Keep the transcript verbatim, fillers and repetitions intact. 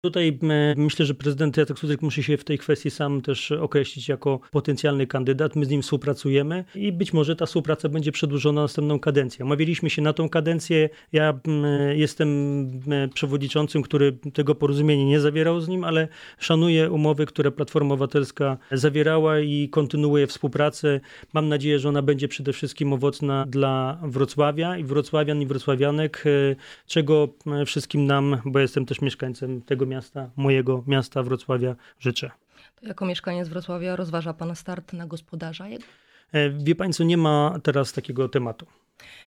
Tutaj my, myślę, że prezydent Jacek Sudryk musi się w tej kwestii sam też określić jako potencjalny kandydat. My z nim współpracujemy i być może ta współpraca będzie przedłużona na następną kadencję. Umawialiśmy się na tą kadencję. Ja jestem przewodniczącym, który tego porozumienia nie zawierał z nim, ale szanuję umowy, które Platforma Obywatelska zawierała i kontynuuję współpracę. Mam nadzieję, że ona będzie przede wszystkim owocna dla Wrocławia i wrocławian i wrocławianek, czego wszystkim nam, bo jestem też mieszkańcem tego miasta, mojego miasta Wrocławia, życzę. To jako mieszkaniec Wrocławia rozważa pan start na gospodarza? Wie państwo, nie ma teraz takiego tematu.